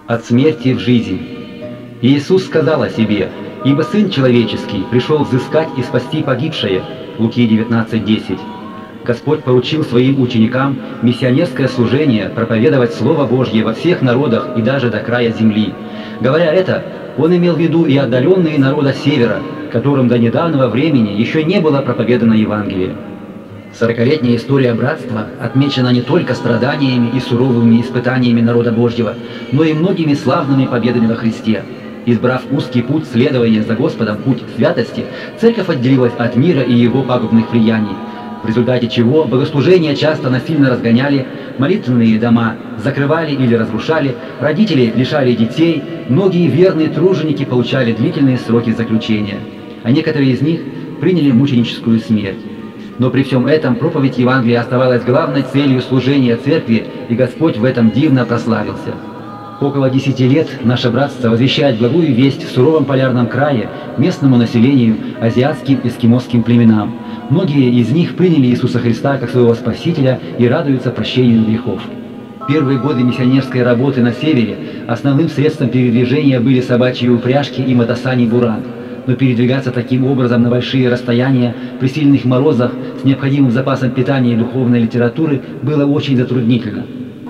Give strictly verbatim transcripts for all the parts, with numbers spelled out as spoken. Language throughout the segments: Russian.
от смерти в жизнь. И Иисус сказал о себе: «Ибо Сын Человеческий пришел взыскать и спасти погибшее». Луки девятнадцать десять. Господь поручил своим ученикам миссионерское служение проповедовать Слово Божье во всех народах и даже до края земли. Говоря это, Он имел в виду и отдаленные народы севера, которым до недавнего времени еще не было проповедано Евангелие. Сорокалетняя история братства отмечена не только страданиями и суровыми испытаниями народа Божьего, но и многими славными победами во Христе. Избрав узкий путь следования за Господом, путь святости, церковь отделилась от мира и его пагубных влияний, в результате чего богослужения часто насильно разгоняли, молитвенные дома закрывали или разрушали, родители лишали детей, многие верные труженики получали длительные сроки заключения, а некоторые из них приняли мученическую смерть. Но при всем этом проповедь Евангелия оставалась главной целью служения церкви, и Господь в этом дивно прославился. Около десяти лет наше братство возвещает благую весть в суровом полярном крае местному населению, азиатским эскимосским племенам. Многие из них приняли Иисуса Христа как своего Спасителя и радуются прощению грехов. В первые годы миссионерской работы на севере основным средством передвижения были собачьи упряжки и мотосани «Буран». Но передвигаться таким образом на большие расстояния при сильных морозах с необходимым запасом питания и духовной литературы было очень затруднительно.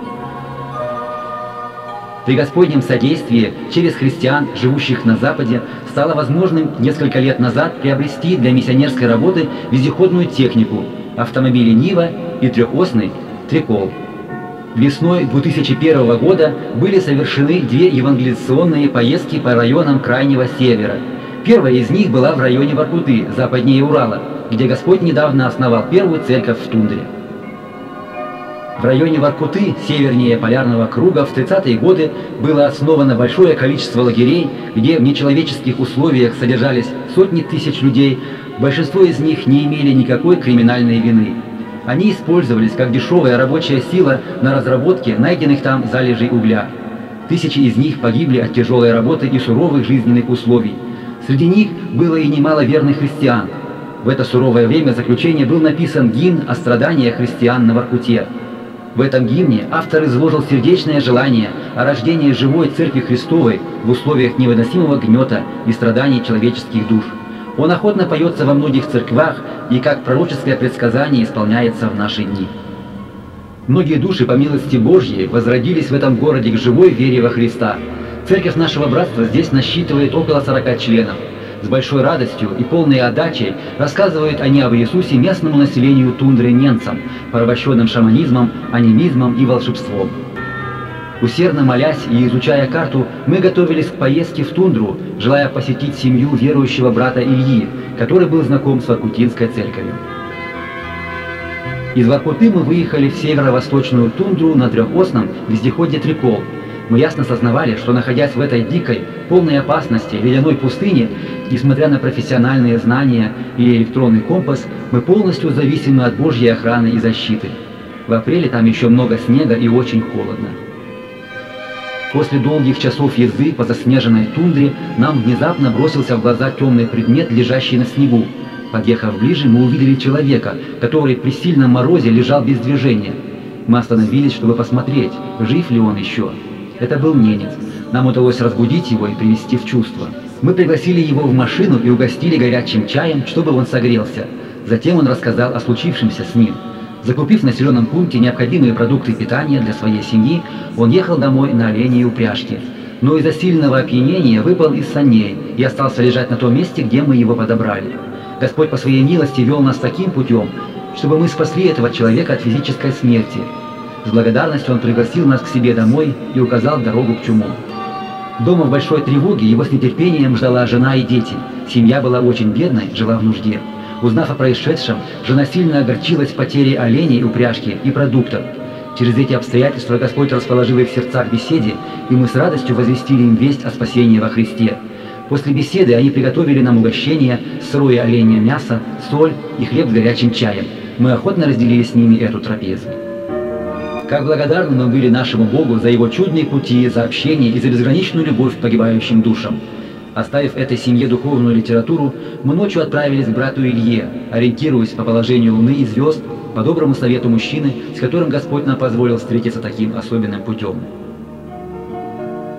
При Господнем содействии через христиан, живущих на Западе, стало возможным несколько лет назад приобрести для миссионерской работы вездеходную технику – автомобили «Нива» и трехосный «Трикол». Весной две тысячи первого года были совершены две евангелизационные поездки по районам Крайнего Севера. Первая из них была в районе Воркуты, западнее Урала, где Господь недавно основал первую церковь в тундре. В районе Воркуты, севернее полярного круга, в тридцатые годы было основано большое количество лагерей, где в нечеловеческих условиях содержались сотни тысяч людей, большинство из них не имели никакой криминальной вины. Они использовались как дешевая рабочая сила на разработке найденных там залежей угля. Тысячи из них погибли от тяжелой работы и суровых жизненных условий. Среди них было и немало верных христиан. В это суровое время заключения был написан гимн о страданиях христиан на Воркуте. В этом гимне автор изложил сердечное желание о рождении живой Церкви Христовой в условиях невыносимого гнета и страданий человеческих душ. Он охотно поется во многих церквах и как пророческое предсказание исполняется в наши дни. Многие души, по милости Божьей, возродились в этом городе к живой вере во Христа. Церковь нашего братства здесь насчитывает около сорока членов. С большой радостью и полной отдачей рассказывают они об Иисусе местному населению тундры немцам, порабощенным шаманизмом, анимизмом и волшебством. Усердно молясь и изучая карту, мы готовились к поездке в тундру, желая посетить семью верующего брата Ильи, который был знаком с Воркутинской церковью. Из Воркуты мы выехали в северо-восточную тундру на трехосном вездеходе «Трикол». Мы ясно сознавали, что, находясь в этой дикой, полной опасности, ледяной пустыне, несмотря на профессиональные знания и электронный компас, мы полностью зависимы от Божьей охраны и защиты. В апреле там еще много снега и очень холодно. После долгих часов езды по заснеженной тундре нам внезапно бросился в глаза темный предмет, лежащий на снегу. Подъехав ближе, мы увидели человека, который при сильном морозе лежал без движения. Мы остановились, чтобы посмотреть, жив ли он еще. Это был ненец. Нам удалось разбудить его и привести в чувство. Мы пригласили его в машину и угостили горячим чаем, чтобы он согрелся. Затем он рассказал о случившемся с ним. Закупив в населенном пункте необходимые продукты питания для своей семьи, он ехал домой на оленьей упряжке. Но из-за сильного опьянения выпал из саней и остался лежать на том месте, где мы его подобрали. Господь по своей милости вел нас таким путем, чтобы мы спасли этого человека от физической смерти. С благодарностью он пригласил нас к себе домой и указал дорогу к чуму. Дома в большой тревоге его с нетерпением ждала жена и дети. Семья была очень бедной, жила в нужде. Узнав о происшедшем, жена сильно огорчилась потерей оленей, упряжки и продуктов. Через эти обстоятельства Господь расположил их в сердцах беседе, и мы с радостью возвестили им весть о спасении во Христе. После беседы они приготовили нам угощение, сырое оленье мясо, соль и хлеб с горячим чаем. Мы охотно разделили с ними эту трапезу. Как благодарны мы были нашему Богу за Его чудные пути, за общение и за безграничную любовь к погибающим душам. Оставив этой семье духовную литературу, мы ночью отправились к брату Илье, ориентируясь по положению луны и звезд, по доброму совету мужчины, с которым Господь нам позволил встретиться таким особенным путем.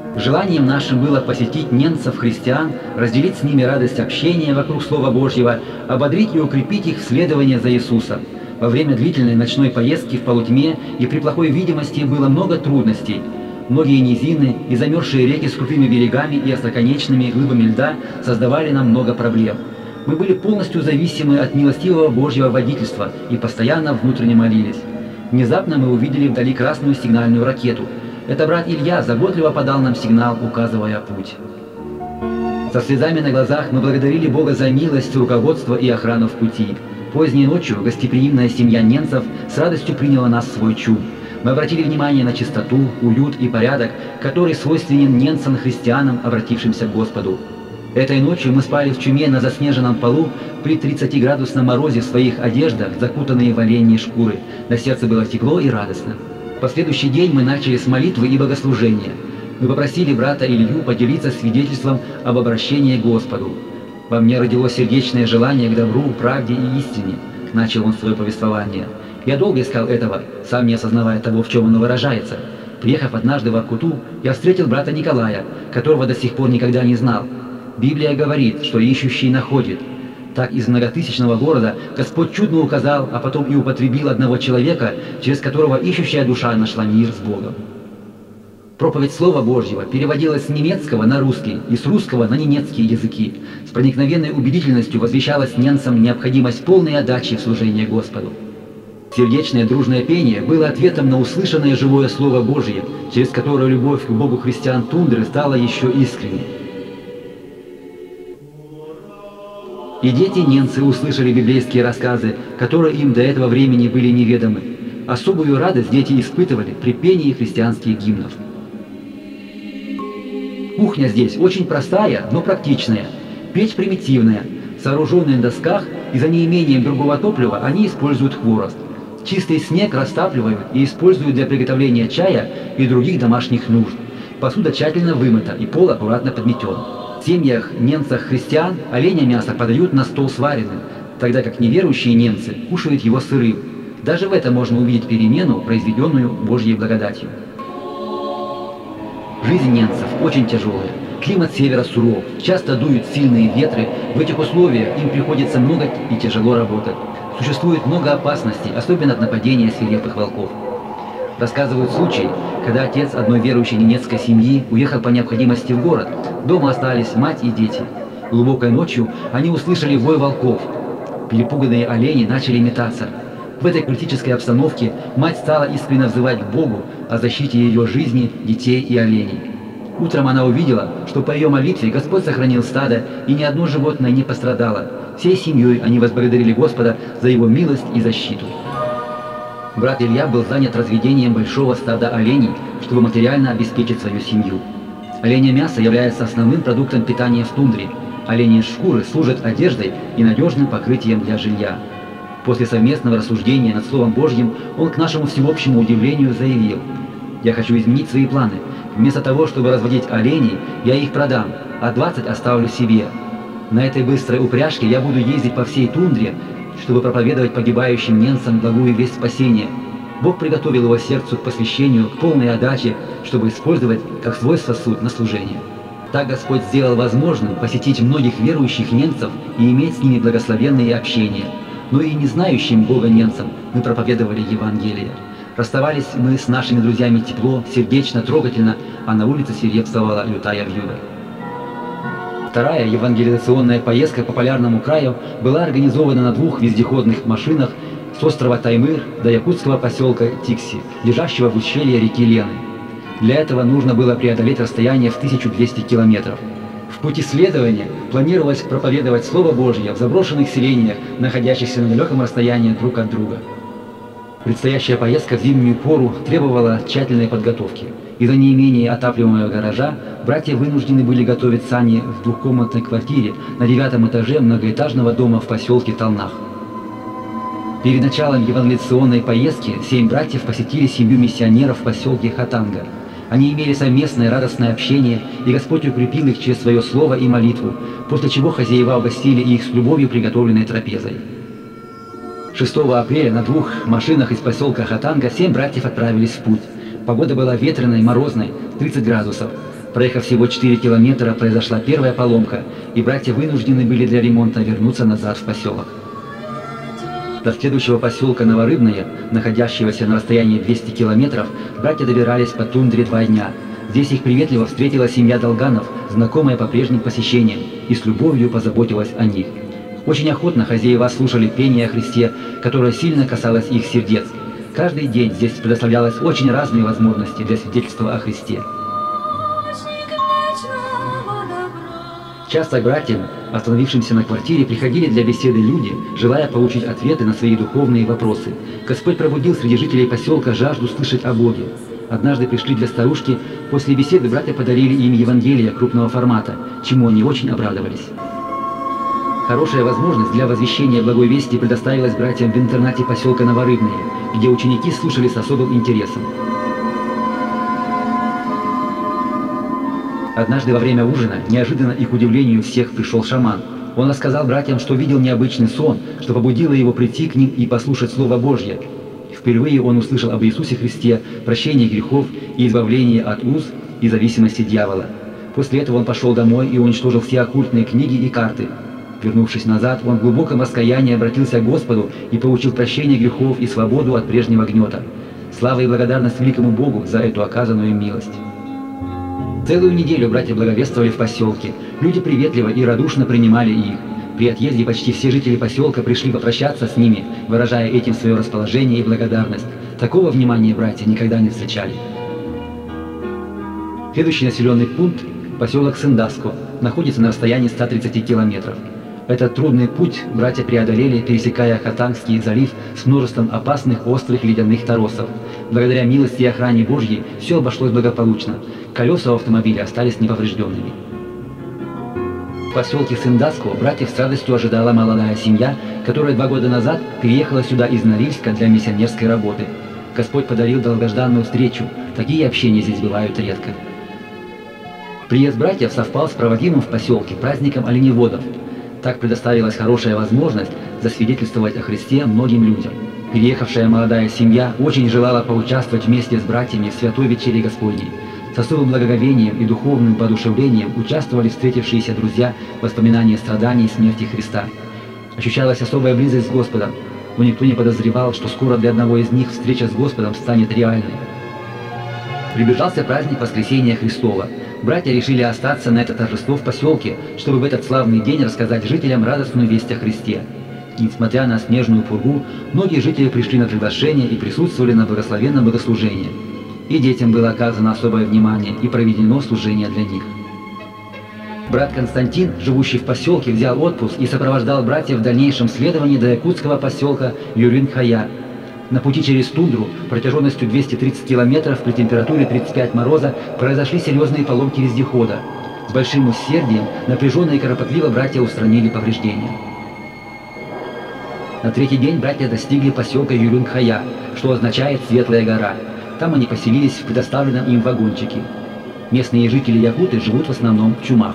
Желанием нашим было посетить немцев-христиан, разделить с ними радость общения вокруг Слова Божьего, ободрить и укрепить их в следовании за Иисусом. Во время длительной ночной поездки в полутьме и при плохой видимости было много трудностей. Многие низины и замерзшие реки с крутыми берегами и остроконечными глыбами льда создавали нам много проблем. Мы были полностью зависимы от милостивого Божьего водительства и постоянно внутренне молились. Внезапно мы увидели вдали красную сигнальную ракету. Это брат Илья заботливо подал нам сигнал, указывая путь. Со слезами на глазах мы благодарили Бога за милость, руководство и охрану в пути. Поздней ночью гостеприимная семья немцев с радостью приняла нас в свой чум. Мы обратили внимание на чистоту, уют и порядок, который свойственен немцам-христианам, обратившимся к Господу. Этой ночью мы спали в чуме на заснеженном полу при тридцатиградусном морозе в своих одеждах, закутанные в оленьи шкуры. На сердце было тепло и радостно. В последующий день мы начали с молитвы и богослужения. Мы попросили брата Илью поделиться свидетельством об обращении к Господу. «Во мне родилось сердечное желание к добру, правде и истине», — начал он свое повествование. «Я долго искал этого, сам не осознавая того, в чем оно выражается. Приехав однажды в Воркуту, я встретил брата Николая, которого до сих пор никогда не знал. Библия говорит, что ищущий находит. Так из многотысячного города Господь чудно указал, а потом и употребил одного человека, через которого ищущая душа нашла мир с Богом». Проповедь Слова Божьего переводилась с немецкого на русский и с русского на немецкие языки. С проникновенной убедительностью возвещалась немцам необходимость полной отдачи в служение Господу. Сердечное дружное пение было ответом на услышанное живое Слово Божье, через которое любовь к Богу христиан Тундры стала еще искренней. И дети-немцы услышали библейские рассказы, которые им до этого времени были неведомы. Особую радость дети испытывали при пении христианских гимнов. Кухня здесь очень простая, но практичная. Печь примитивная, сооруженная на досках, и за неимением другого топлива они используют хворост. Чистый снег растапливают и используют для приготовления чая и других домашних нужд. Посуда тщательно вымыта и пол аккуратно подметен. В семьях немцев-христиан оленя мясо подают на стол сваренным, тогда как неверующие немцы кушают его сырым. Даже в этом можно увидеть перемену, произведенную Божьей благодатью. Жизнь немцев очень тяжелая. Климат севера суров, часто дуют сильные ветры. В этих условиях им приходится много и тяжело работать. Существует много опасностей, особенно от нападения свирепых волков. Рассказывают случаи, когда отец одной верующей немецкой семьи уехал по необходимости в город. Дома остались мать и дети. Глубокой ночью они услышали вой волков. Перепуганные олени начали метаться. В этой критической обстановке мать стала искренне взывать к Богу о защите ее жизни, детей и оленей. Утром она увидела, что по ее молитве Господь сохранил стадо, и ни одно животное не пострадало. Всей семьей они возблагодарили Господа за его милость и защиту. Брат Илья был занят разведением большого стада оленей, чтобы материально обеспечить свою семью. Оленье мясо является основным продуктом питания в тундре. Оленьи шкуры служат одеждой и надежным покрытием для жилья. После совместного рассуждения над Словом Божьим он к нашему всеобщему удивлению заявил: «Я хочу изменить свои планы. Вместо того, чтобы разводить оленей, я их продам, а двадцать оставлю себе. На этой быстрой упряжке я буду ездить по всей тундре, чтобы проповедовать погибающим немцам благую весть спасения». Бог приготовил его сердцу к посвящению, к полной отдаче, чтобы использовать как свой сосуд на служение. Так Господь сделал возможным посетить многих верующих немцев и иметь с ними благословенные общения. Но и не знающим Бога немцам мы проповедовали Евангелие. Расставались мы с нашими друзьями тепло, сердечно, трогательно, а на улице свирепствовала лютая вьюга. Вторая евангелизационная поездка по полярному краю была организована на двух вездеходных машинах с острова Таймыр до якутского поселка Тикси, лежащего в ущелье реки Лены. Для этого нужно было преодолеть расстояние в тысячу двести километров. В пути следования планировалось проповедовать Слово Божье в заброшенных селениях, находящихся на далеком расстоянии друг от друга. Предстоящая поездка в зимнюю пору требовала тщательной подготовки. Из-за неимения отапливаемого гаража братья вынуждены были готовить сани в двухкомнатной квартире на девятом этаже многоэтажного дома в поселке Талнах. Перед началом евангелизационной поездки семь братьев посетили семью миссионеров в поселке Хатанга. Они имели совместное радостное общение, и Господь укрепил их через свое слово и молитву, после чего хозяева угостили их с любовью приготовленной трапезой. шестого апреля на двух машинах из поселка Хатанга семь братьев отправились в путь. Погода была ветреной, морозной, тридцать градусов. Проехав всего четыре километра, произошла первая поломка, и братья вынуждены были для ремонта вернуться назад в поселок. До следующего поселка Новорыбное, находящегося на расстоянии двухсот километров, братья добирались по тундре два дня. Здесь их приветливо встретила семья Долганов, знакомая по прежним посещениям, и с любовью позаботилась о них. Очень охотно хозяева слушали пение о Христе, которое сильно касалось их сердец. Каждый день здесь предоставлялось очень разные возможности для свидетельства о Христе. Часто к братьям, остановившимся на квартире, приходили для беседы люди, желая получить ответы на свои духовные вопросы. Господь пробудил среди жителей поселка жажду слышать о Боге. Однажды пришли две старушки, после беседы братья подарили им Евангелие крупного формата, чему они очень обрадовались. Хорошая возможность для возвещения благой вести предоставилась братьям в интернате поселка Новорыбное, где ученики слушали с особым интересом. Однажды во время ужина, неожиданно и к удивлению всех, пришел шаман. Он рассказал братьям, что видел необычный сон, что побудило его прийти к ним и послушать Слово Божье. Впервые он услышал об Иисусе Христе, прощении грехов и избавлении от уз и зависимости дьявола. После этого он пошел домой и уничтожил все оккультные книги и карты. Вернувшись назад, он в глубоком раскаянии обратился к Господу и получил прощение грехов и свободу от прежнего гнета. Слава и благодарность великому Богу за эту оказанную милость. Целую неделю братья благовествовали в поселке. Люди приветливо и радушно принимали их. При отъезде почти все жители поселка пришли попрощаться с ними, выражая этим свое расположение и благодарность. Такого внимания братья никогда не встречали. Следующий населенный пункт, поселок Сындаско, находится на расстоянии ста тридцати километров. Этот трудный путь братья преодолели, пересекая Хатангский залив с множеством опасных острых ледяных торосов. Благодаря милости и охране Божьей все обошлось благополучно. Колеса у автомобиля остались неповрежденными. В поселке Сындаско братьев с радостью ожидала молодая семья, которая два года назад переехала сюда из Норильска для миссионерской работы. Господь подарил долгожданную встречу. Такие общения здесь бывают редко. Приезд братьев совпал с проводимым в поселке праздником оленеводов. Так предоставилась хорошая возможность засвидетельствовать о Христе многим людям. Переехавшая молодая семья очень желала поучаствовать вместе с братьями в святой вечере Господней. С особым благоговением и духовным воодушевлением участвовали встретившиеся друзья в воспоминании страданий и смерти Христа. Ощущалась особая близость с Господом, но никто не подозревал, что скоро для одного из них встреча с Господом станет реальной. Приближался праздник Воскресения Христова. Братья решили остаться на это торжество в поселке, чтобы в этот славный день рассказать жителям радостную весть о Христе. И, несмотря на снежную пургу, многие жители пришли на приглашение и присутствовали на благословенном богослужении. И детям было оказано особое внимание и проведено служение для них. Брат Константин, живущий в поселке, взял отпуск и сопровождал братьев в дальнейшем следовании до якутского поселка Юрин-Хая. На пути через тундру, протяженностью двести тридцать километров при температуре тридцать пять мороза, произошли серьезные поломки вездехода. С большим усердием, напряженно и кропотливо братья устранили повреждения. На третий день братья достигли поселка Юрин-Хая, что означает «Светлая гора». Там они поселились в предоставленном им вагончике. Местные жители Якуты живут в основном в чумах.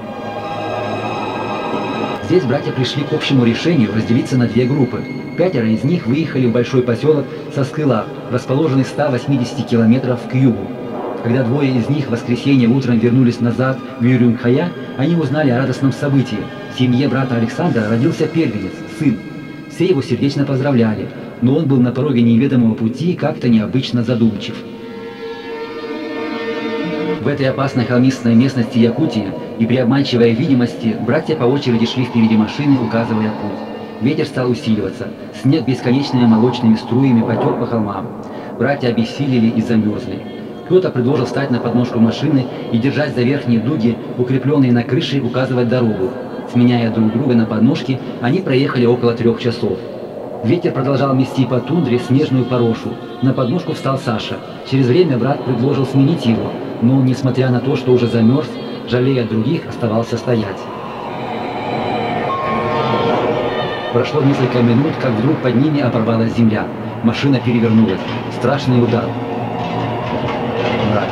Здесь братья пришли к общему решению разделиться на две группы. Пятеро из них выехали в большой поселок Соскылах, расположенный в ста восьмидесяти километрах к югу. Когда двое из них в воскресенье утром вернулись назад в Юрин-Хая, они узнали о радостном событии. В семье брата Александра родился первенец, сын. Все его сердечно поздравляли, но он был на пороге неведомого пути и как-то необычно задумчив. В этой опасной холмистой местности Якутии и при обманчивой видимости братья по очереди шли впереди машины, указывая путь. Ветер стал усиливаться, снег бесконечными молочными струями потек по холмам. Братья обессилели и замерзли. Кто-то предложил встать на подножку машины и, держась за верхние дуги, укрепленные на крыше, указывать дорогу. Сменяя друг друга на подножке, они проехали около трех часов. Ветер продолжал мести по тундре снежную порошу. На подножку встал Саша. Через время брат предложил сменить его, но он, несмотря на то, что уже замерз, жалея других, оставался стоять. Прошло несколько минут, как вдруг под ними оборвалась земля. Машина перевернулась. Страшный удар. Мрак.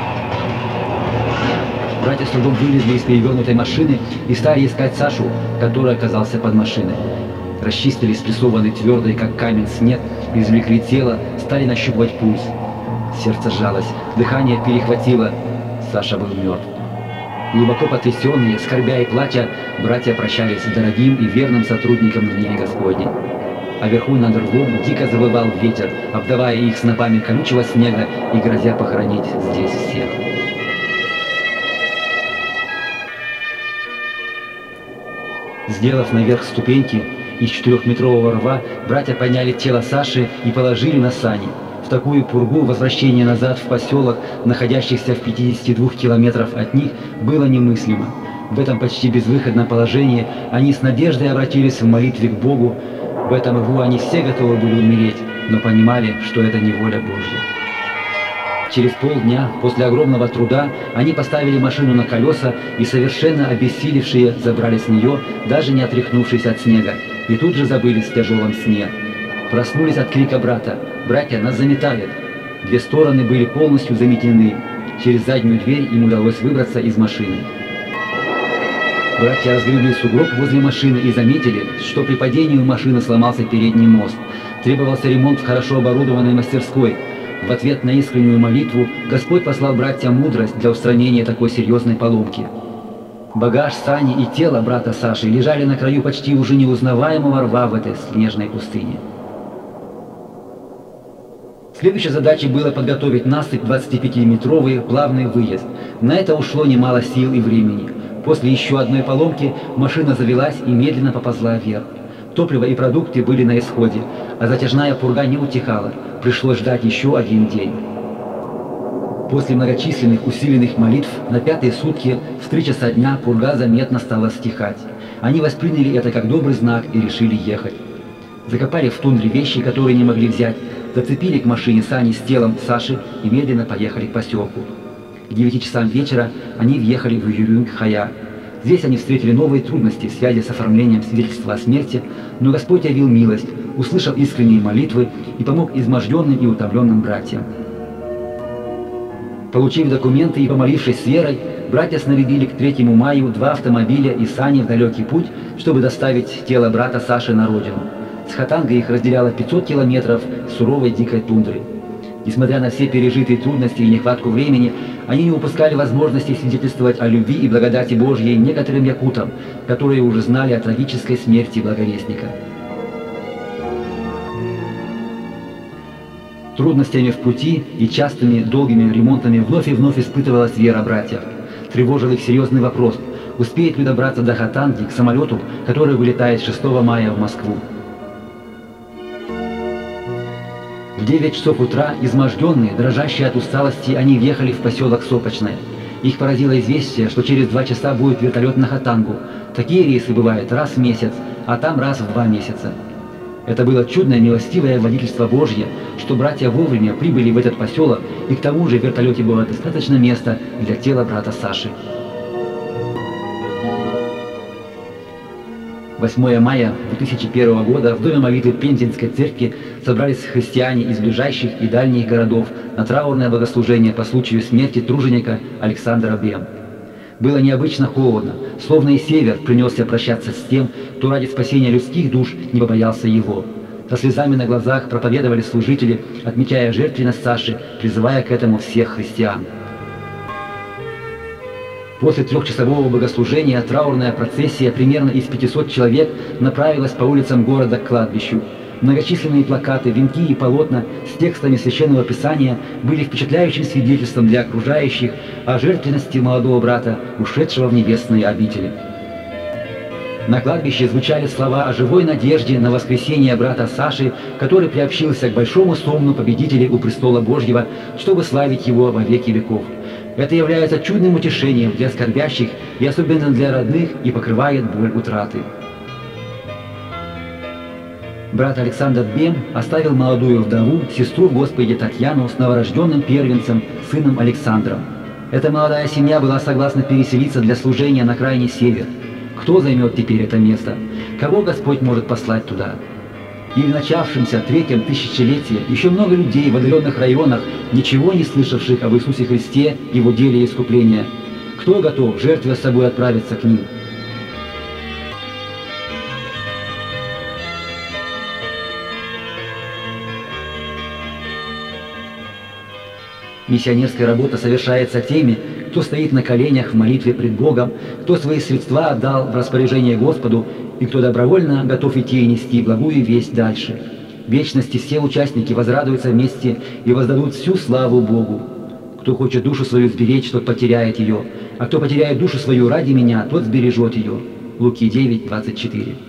Братья с трудом вылезли из перевернутой машины и стали искать Сашу, который оказался под машиной. Расчистили спрессованный твердый, как камень, снег, извлекли тело, стали нащупывать пульс. Сердце сжалось, дыхание перехватило. Саша был мертв. Глубоко потрясенные, скорбя и плача, братья прощались с дорогим и верным сотрудником в мире Господней. А вверху над рвом дико завывал ветер, обдавая их снопами колючего снега и грозя похоронить здесь всех. Сделав наверх ступеньки, из четырехметрового рва братья подняли тело Саши и положили на сани. В такую пургу возвращение назад в поселок, находящийся в пятидесяти двух километрах от них, было немыслимо. В этом почти безвыходном положении они с надеждой обратились в молитве к Богу. В этом рву они все готовы были умереть, но понимали, что это не воля Божья. Через полдня после огромного труда они поставили машину на колеса и, совершенно обессилевшие, забрали с нее, даже не отряхнувшись от снега, и тут же забылись в тяжелом сне. Проснулись от крика брата: «Братья, нас заметает!» Две стороны были полностью заметены. Через заднюю дверь им удалось выбраться из машины. Братья разгребли сугроб возле машины и заметили, что при падении у машины сломался передний мост. Требовался ремонт в хорошо оборудованной мастерской. В ответ на искреннюю молитву Господь послал братьям мудрость для устранения такой серьезной поломки. Багаж, сани и тело брата Саши лежали на краю почти уже неузнаваемого рва в этой снежной пустыне. Следующей задачей было подготовить насыпь двадцатипятиметровый плавный выезд. На это ушло немало сил и времени. После еще одной поломки машина завелась и медленно поползла вверх. Топливо и продукты были на исходе, а затяжная пурга не утихала. Пришлось ждать еще один день. После многочисленных усиленных молитв на пятые сутки в три часа дня пурга заметно стала стихать. Они восприняли это как добрый знак и решили ехать. Закопали в тундре вещи, которые не могли взять, зацепили к машине сани с телом Саши и медленно поехали к поселку. К девяти часам вечера они въехали в Юрюнг-Хая. Здесь они встретили новые трудности в связи с оформлением свидетельства о смерти, но Господь явил милость, услышал искренние молитвы и помог изможденным и утомленным братьям. Получив документы и помолившись с верой, братья снарядили к третьему мая два автомобиля и сани в далекий путь, чтобы доставить тело брата Саши на родину. С Хатангой их разделяло пятьсот километров суровой дикой тундры. Несмотря на все пережитые трудности и нехватку времени, они не упускали возможности свидетельствовать о любви и благодати Божьей некоторым якутам, которые уже знали о трагической смерти благовестника. Трудностями в пути и частыми долгими ремонтами вновь и вновь испытывалась вера братьев. Тревожил их серьезный вопрос: успеет ли добраться до Хатанги к самолету, который вылетает шестого мая в Москву. В девять часов утра, изможденные, дрожащие от усталости, они въехали в поселок Сопочное. Их поразило известие, что через два часа будет вертолет на Хатангу. Такие рейсы бывают раз в месяц, а там раз в два месяца. Это было чудное милостивое водительство Божье, что братья вовремя прибыли в этот поселок, и к тому же в вертолете было достаточно места для тела брата Саши. восьмого мая две тысячи первого года в доме молитвы Пензенской церкви собрались христиане из ближайших и дальних городов на траурное богослужение по случаю смерти труженика Александра Бем. Было необычно холодно, словно и север принесся прощаться с тем, кто ради спасения людских душ не побоялся его. Со слезами на глазах проповедовали служители, отмечая жертвенность Саши, призывая к этому всех христиан. После трехчасового богослужения траурная процессия примерно из пятисот человек направилась по улицам города к кладбищу. Многочисленные плакаты, венки и полотна с текстами Священного Писания были впечатляющим свидетельством для окружающих о жертвенности молодого брата, ушедшего в небесные обители. На кладбище звучали слова о живой надежде на воскресение брата Саши, который приобщился к большому сонму победителей у престола Божьего, чтобы славить его во веки веков. Это является чудным утешением для скорбящих и особенно для родных и покрывает боль утраты. Брат Александр Бем оставил молодую вдову, сестру в Господе Татьяну с новорожденным первенцем, сыном Александром. Эта молодая семья была согласна переселиться для служения на крайний север. Кто займет теперь это место? Кого Господь может послать туда? И в начавшемся третьем тысячелетии еще много людей в отдаленных районах, ничего не слышавших об Иисусе Христе и Его деле искупления. Кто готов, жертвуя собой, отправиться к ним? Миссионерская работа совершается теми, кто стоит на коленях в молитве пред Богом, кто свои средства отдал в распоряжение Господу и кто добровольно готов идти и нести благую весть дальше. В вечности все участники возрадуются вместе и воздадут всю славу Богу. Кто хочет душу свою сберечь, тот потеряет ее, а кто потеряет душу свою ради меня, тот сбережет ее. Луки девять, двадцать четыре.